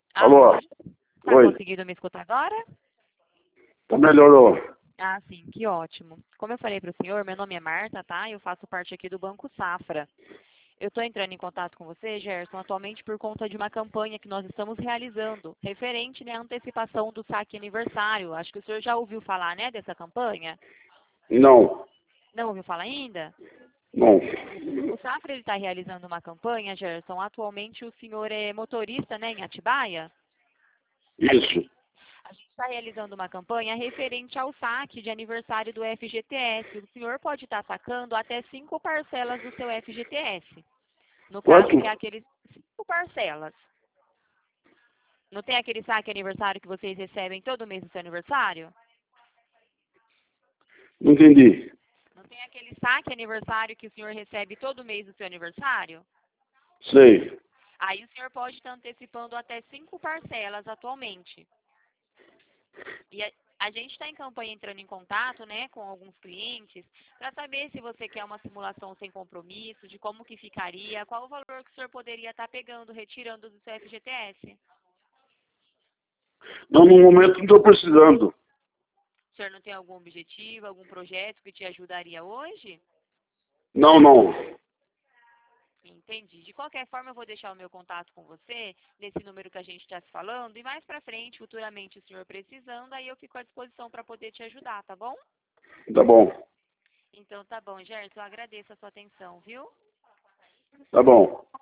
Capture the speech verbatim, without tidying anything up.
Alô? Alô? Tá Oi. conseguindo me escutar agora? Tá melhorou. Ah, sim, que ótimo. Como eu falei para o senhor, meu nome é Marta, tá? Eu faço parte aqui do Banco Safra. Eu estou entrando em contato com você, Gerson, atualmente por conta de uma campanha que nós estamos realizando, referente né, à antecipação do saque aniversário. Acho que o senhor já ouviu falar, né, dessa campanha? Não. Não ouviu falar ainda? Não. O Safra está realizando uma campanha, Gerson. Atualmente o senhor é motorista, né, em Atibaia? Isso. A gente está realizando uma campanha referente ao saque de aniversário do F G T S. O senhor pode estar sacando até cinco parcelas do seu F G T S. No caso, Quanto? que é aqueles cinco parcelas. Não tem aquele saque aniversário que vocês recebem todo mês do seu aniversário? Não entendi. Não tem aquele saque aniversário que o senhor recebe todo mês do seu aniversário? Sei. Aí o senhor pode estar antecipando até cinco parcelas atualmente. E a, a gente está em campanha entrando em contato, né, com alguns clientes para saber se você quer uma simulação sem compromisso, de como que ficaria, qual o valor que o senhor poderia estar pegando, retirando do seu F G T S. Não, no momento não estou precisando. O senhor não tem algum objetivo, algum projeto que te ajudaria hoje? Não, não. Entendi. De qualquer forma, eu vou deixar o meu contato com você, nesse número que a gente está se falando, e mais para frente, futuramente, o senhor precisando, aí eu fico à disposição para poder te ajudar, tá bom? Tá bom. Então tá bom, Gerson, eu agradeço a sua atenção, viu? Tá bom.